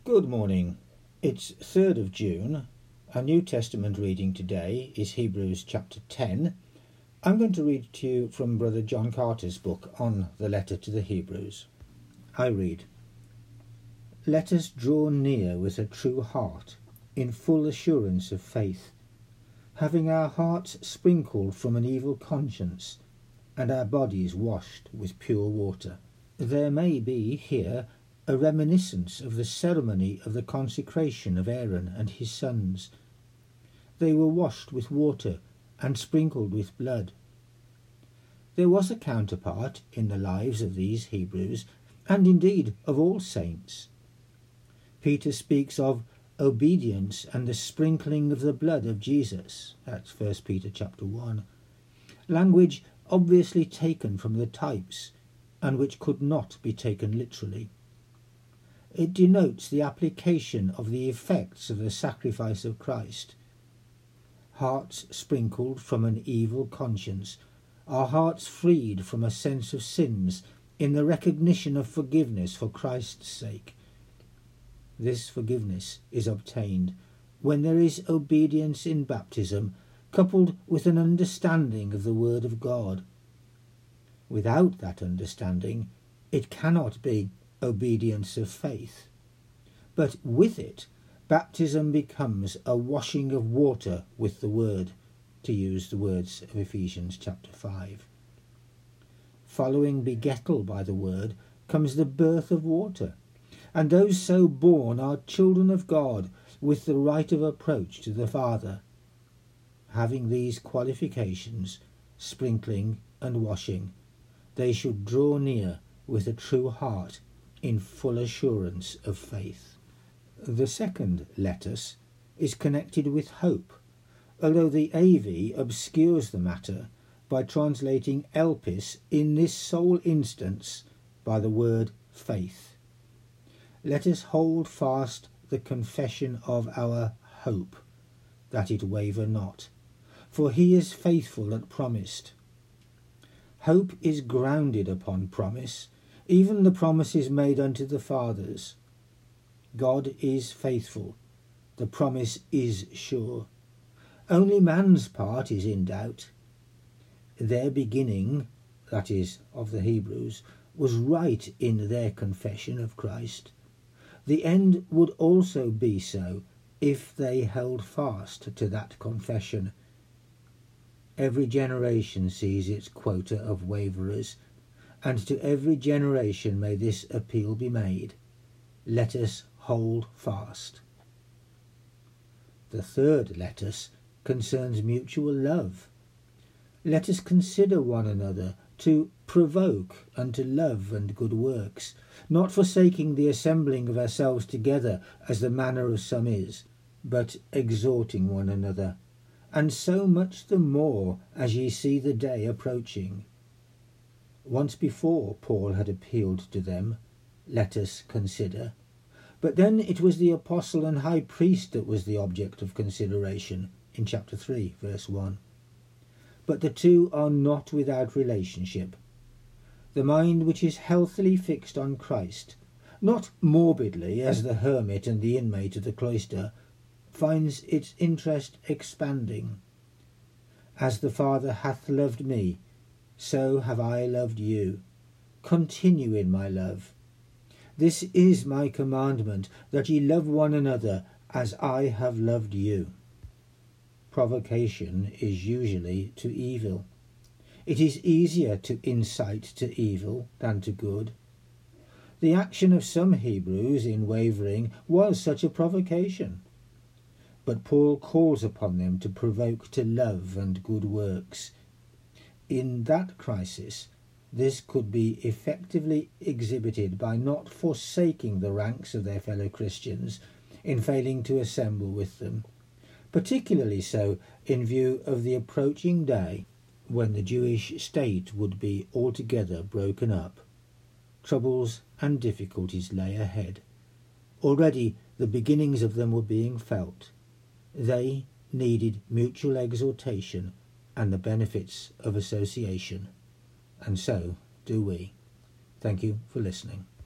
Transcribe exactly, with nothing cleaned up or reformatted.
Good morning. It's third of June. Our New Testament reading today is Hebrews chapter ten. I'm going to read to you from Brother John Carter's book on the letter to the Hebrews. I read, "Let us draw near with a true heart, in full assurance of faith, having our hearts sprinkled from an evil conscience, and our bodies washed with pure water." There may be here a reminiscence of the ceremony of the consecration of Aaron and his sons. They were washed with water and sprinkled with blood. There was a counterpart in the lives of these Hebrews, and indeed of all saints. Peter speaks of obedience and the sprinkling of the blood of Jesus. That's First Peter chapter one. Language obviously taken from the types, and which could not be taken literally. It denotes the application of the effects of the sacrifice of Christ. Hearts sprinkled from an evil conscience are hearts freed from a sense of sins in the recognition of forgiveness for Christ's sake. This forgiveness is obtained when there is obedience in baptism, coupled with an understanding of the Word of God. Without that understanding, it cannot be obedience of faith. But with it, baptism becomes a washing of water with the Word, to use the words of Ephesians chapter five. Following begettal by the Word comes the birth of water, and those so born are children of God with the right of approach to the Father. Having these qualifications, sprinkling and washing, they should draw near with a true heart in full assurance of faith. The second letus is connected with hope, although the A V obscures the matter by translating elpis in this sole instance by the word faith. Let us hold fast the confession of our hope, that it waver not, for he is faithful that promised. Hope is grounded upon promise, even the promises made unto the fathers. God is faithful, the promise is sure. Only man's part is in doubt. Their beginning, that is, of the Hebrews, was right in their confession of Christ. The end would also be so if they held fast to that confession. Every generation sees its quota of waverers, and to every generation may this appeal be made: let us hold fast. The third letus concerns mutual love. Let us consider one another to provoke unto love and good works, not forsaking the assembling of ourselves together as the manner of some is, but exhorting one another, and so much the more as ye see the day approaching. Once before Paul had appealed to them, let us consider, but then it was the apostle and high priest that was the object of consideration in chapter three, verse one. But the two are not without relationship. The mind which is healthily fixed on Christ, not morbidly as the hermit and the inmate of the cloister, finds its interest expanding. As the Father hath loved me, so have I loved you. Continue in my love. This is my commandment, that ye love one another as I have loved you. Provocation is usually to evil. It is easier to incite to evil than to good. The action of some Hebrews in wavering was such a provocation. But Paul calls upon them to provoke to love and good works. In that crisis, this could be effectively exhibited by not forsaking the ranks of their fellow Christians in failing to assemble with them, particularly so in view of the approaching day when the Jewish state would be altogether broken up. Troubles and difficulties lay ahead. Already the beginnings of them were being felt. They needed mutual exhortation and the benefits of association, and so do we. Thank you for listening.